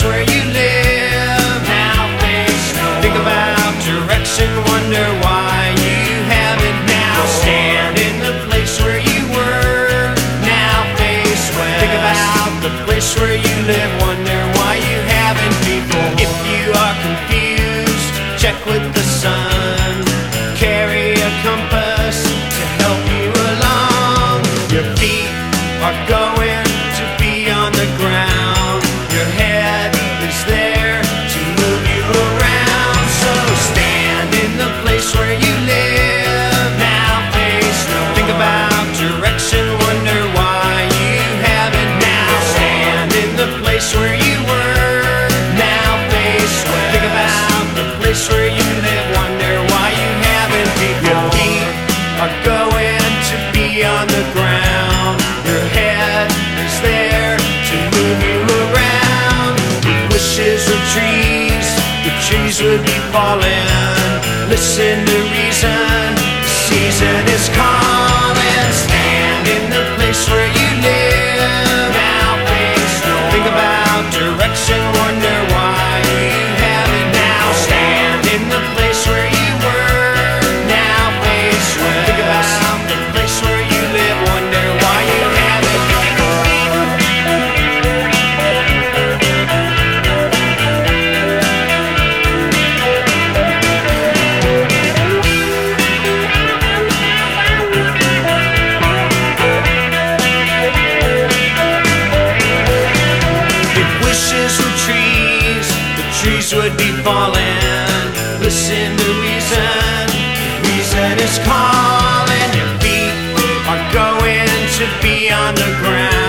where you live. Now face no. Think about direction, wonder why you haven't now. Stand in the place where you were. Now face west. Think about the place where you live, wonder why you haven't before. If you are confused, check with the sun. Carry a compass to help you along. Your feet are going to be on the ground. Your head is there to move you around. So stand in the place where you live. Now face north. Think about direction, wonder why you haven't now. Stand in the place where you were. Now face west. Think about the place where you live, wonder why you haven't before. Your feet are going to be on the ground. Your head is there to move you around. With wishes of trees, the trees would be falling. Listen to reason, the season is calling. Stand in the place where you live. Now face north. Think about direction, wonder why you haven't now. Stand in the place where you were. Now face west. Think about the place where you live, wonder why you haven't. If wishes were trees, the trees would be falling. Listen to reason, reason is calling. Your feet are going to be on the ground.